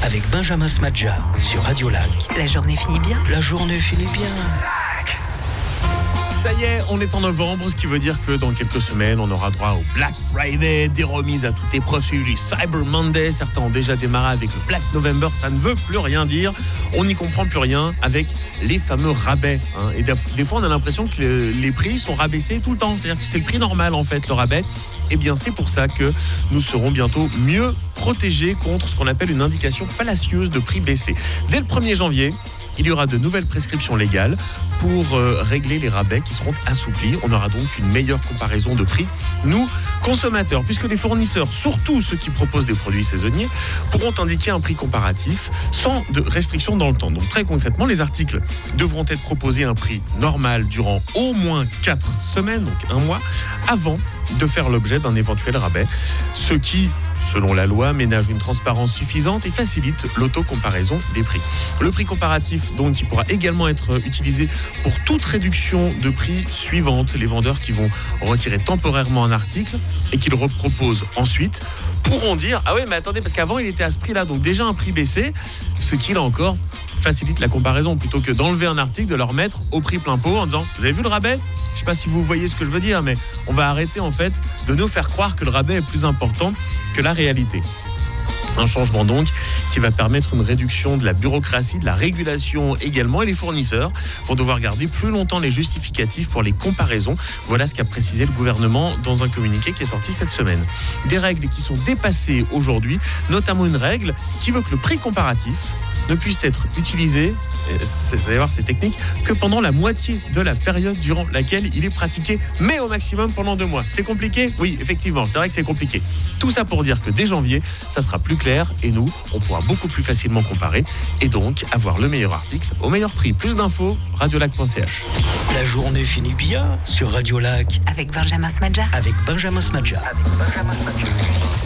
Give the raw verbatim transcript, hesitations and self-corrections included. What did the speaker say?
avec Benjamin Smadja sur Radio Lac. La journée finit bien. La journée finit bien. Ça y est, on est en novembre, ce qui veut dire que dans quelques semaines, on aura droit au Black Friday, des remises à toutes les profils, les Cyber Monday. Certains ont déjà démarré avec le Black November, ça ne veut plus rien dire. On n'y comprend plus rien avec les fameux rabais. Hein. Et des fois, on a l'impression que le, les prix sont rabaissés tout le temps. C'est-à-dire que c'est le prix normal, en fait, le rabais. Eh bien, c'est pour ça que nous serons bientôt mieux protégés contre ce qu'on appelle une indication fallacieuse de prix baissé. Dès le premier janvier, il y aura de nouvelles prescriptions légales pour euh, régler les rabais qui seront assouplis. On aura donc une meilleure comparaison de prix, nous, consommateurs, puisque les fournisseurs, surtout ceux qui proposent des produits saisonniers, pourront indiquer un prix comparatif sans de restriction dans le temps. Donc très concrètement, les articles devront être proposés à un prix normal durant au moins quatre semaines, donc un mois, avant de faire l'objet d'un éventuel rabais, ce qui, selon la loi, ménage une transparence suffisante et facilite l'auto-comparaison des prix. Le prix comparatif, donc, qui pourra également être utilisé pour toute réduction de prix suivante. Les vendeurs qui vont retirer temporairement un article et qui le reproposent ensuite pourront dire « Ah oui, mais attendez, parce qu'avant, il était à ce prix-là, donc déjà un prix baissé », ce qui, là encore, facilite la comparaison plutôt que d'enlever un article, de le remettre au prix plein pot en disant « Vous avez vu le rabais ?» Je ne sais pas si vous voyez ce que je veux dire, mais on va arrêter en fait de nous faire croire que le rabais est plus important que la réalité. Un changement donc qui va permettre une réduction de la bureaucratie, de la régulation également, et les fournisseurs vont devoir garder plus longtemps les justificatifs pour les comparaisons. Voilà ce qu'a précisé le gouvernement dans un communiqué qui est sorti cette semaine. Des règles qui sont dépassées aujourd'hui, notamment une règle qui veut que le prix comparatif ne puisse être utilisé, vous allez voir c'est technique, que pendant la moitié de la période durant laquelle il est pratiqué, mais au maximum pendant deux mois. C'est compliqué ? Oui, effectivement, c'est vrai que c'est compliqué. Tout ça pour dire que dès janvier, ça sera plus clair et nous, on pourra beaucoup plus facilement comparer et donc avoir le meilleur article au meilleur prix. Plus d'infos, radiolac point c h. La journée finit bien sur Radio Lac Avec Benjamin Smadja. avec Benjamin Smadja. Avec Benjamin Smadja.